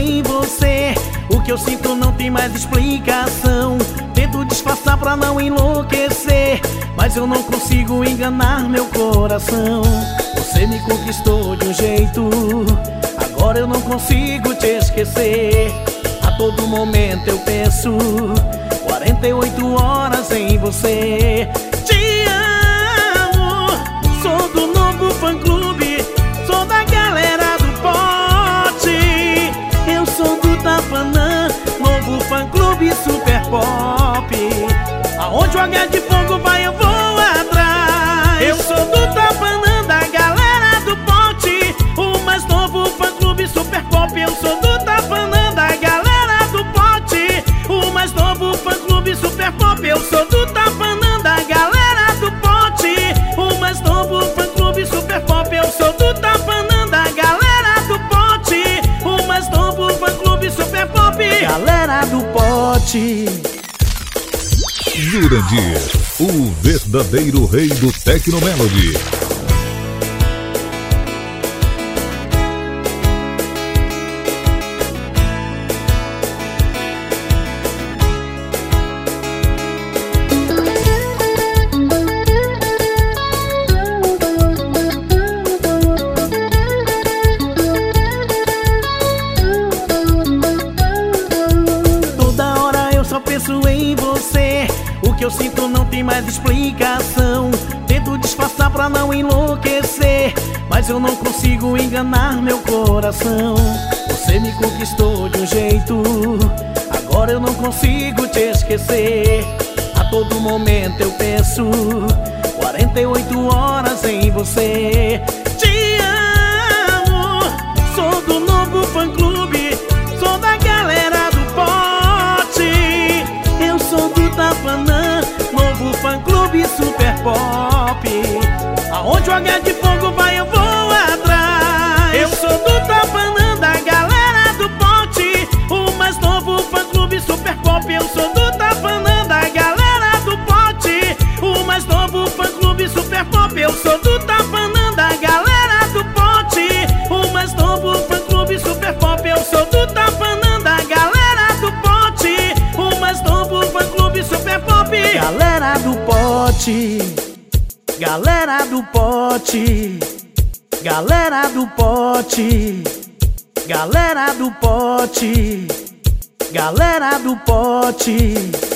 em você. O que eu sinto não tem mais explicação. Tento disfarçar pra não enlouquecer, mas eu não consigo enganar meu coração. Você me conquistou de um jeito, agora eu não consigo te esquecer. A todo momento eu penso 48 horas em você. Te amo, sou do novo fã-clube, sou da galera do pote. Eu sou do Tapanã, novo fã-clube super pop. Aonde o H de fogo vai eu vou atrás. Eu sou do Tapanã, da galera do pote, o mais novo fã-clube super pop. Eu sou do Tapanã, da galera do pote, o mais novo fã-clube super pop. Eu sou do Tapanã, da galera do pote, o mais novo fã-clube super pop. Eu sou do Tapanã, da galera do pote, o mais novo fã-clube super pop. Galera do pote. Jurandir, o verdadeiro rei do Tecnomelody. Toda hora eu só penso em você. O que eu sinto não tem mais explicação. Tento disfarçar pra não enlouquecer, mas eu não consigo enganar meu coração. Você me conquistou de um jeito, agora eu não consigo te esquecer. A todo momento eu penso 48 horas em você. Te amo, sou do novo fã-clube, sou da galera do pote. Eu sou do Tapanã, novo fã-clube super pop. Aonde o H de fogo vai eu vou atrás. Eu sou do Tapanã, da galera do pote, o mais novo fã-clube super pop. Eu sou do Tapanã, da galera do pote, o mais novo fã-clube super pop. Eu sou do Tapanã, da galera do pote, o mais novo fã-clube super pop. Eu sou do Tapanã, da galera do pote, o mais novo fã-clube super pop. Galera do pote, galera do pote, galera do pote, galera do pote, galera do pote.